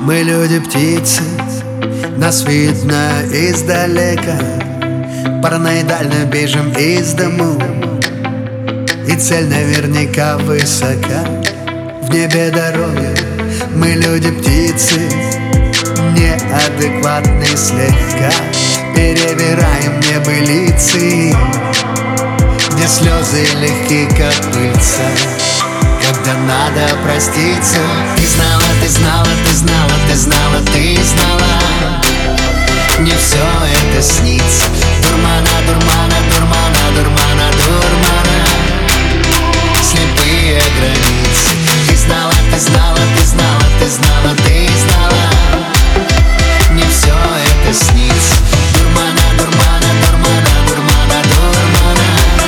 Мы люди-птицы, нас видно издалека. Параноидально бежим из дому, и цель наверняка высока. В небе дорога, мы люди-птицы, неадекватные слегка. Перебираем небылицы, где слезы легкие, как пыльца. Когда надо проститься. Ты знала, ты знала, ты знала, ты знала, ты знала. Мне все это снится. Дурмана, дурмана, дурмана, дурмана, дурмана. Слепые границы. Ты знала, ты знала, ты знала, ты знала, ты знала. Мне все это снится. Дурмана, дурмана, дурмана, дурмана, дурмана.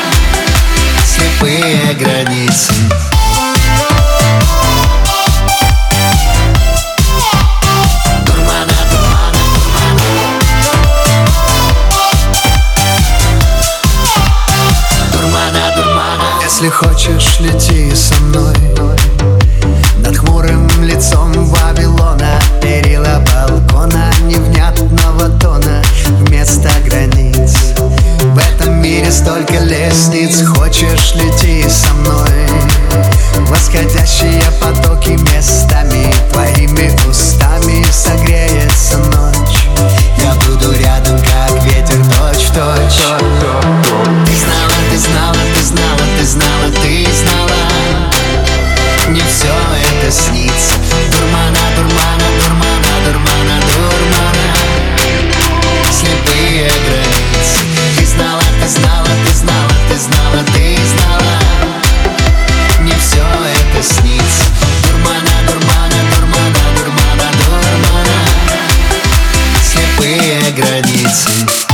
Слепые границы. Если хочешь, лети со мной над хмурым лицом Вавилона. Перила балкона невнятного тона вместо границ. В этом мире столько лестниц. Хочешь, лети со мной. Восходящие потоки местами твоими устами согреется ночь. Я буду рядом, как ветер, точь-в-точь. Ты знала, ты знала, ты знала, ты знала, ты знала. Мне все это снится. Дурмана, дурмана, дурмана, дурмана, дурмана. Слепые границы. Ты знала, ты знала, ты знала, ты знала, ты знала. Мне все это снится. Дурмана, дурмана, дурмана, дурмана, дурмана. Слепые границы.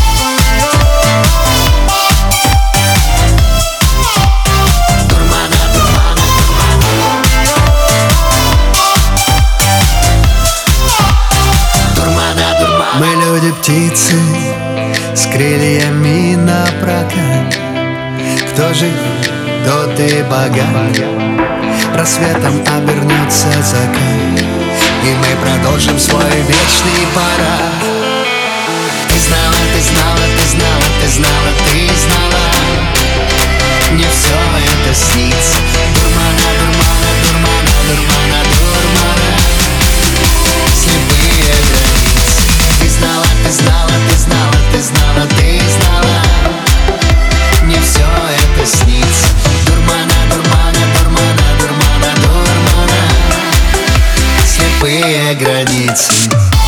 Мы люди-птицы с крыльями напрокат. Кто жив, тот и богат. Рассветом обернется закат, и мы продолжим свой вечный парад. Ты знала, ты знала, ты знала, ты знала, ты знала. Мне все это снится. Дурмана, дурмана, дурмана, дурмана, дурмана. Слепые границы. Ты знала, ты знала, ты знала, ты знала, ты знала. Мне все это снится. Дурмана, дурмана, дурмана, дурмана, дурмана. Слепые границы.